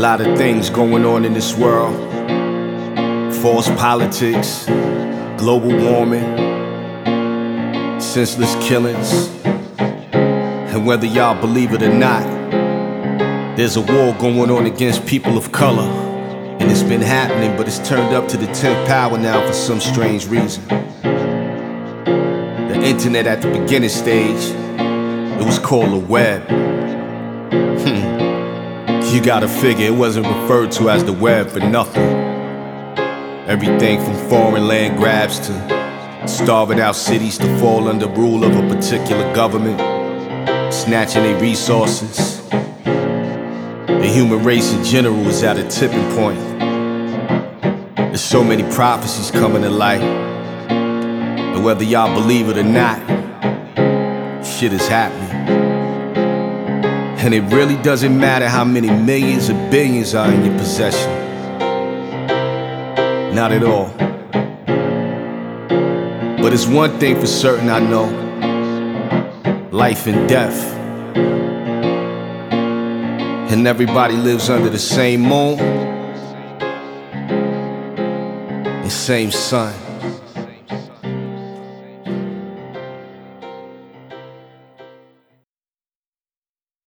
lot of things going on in this world. False politics, global warming, senseless killings. And whether y'all believe it or not, there's a war going on against people of color. And it's been happening, but it's turned up to the 10th power now for some strange reason. The internet at the beginning stage, it was called the web. You gotta figure it wasn't referred to as the web for nothing. Everything from foreign land grabs to starving out cities to fall under rule of a particular government, snatching their resources. The human race in general is at a tipping point. There's so many prophecies coming to light, and whether y'all believe it or not, shit is happening. And it really doesn't matter how many millions or billions are in your possession. Not at all. But it's one thing for certain I know: life and death. And everybody lives under the same moon and same sun.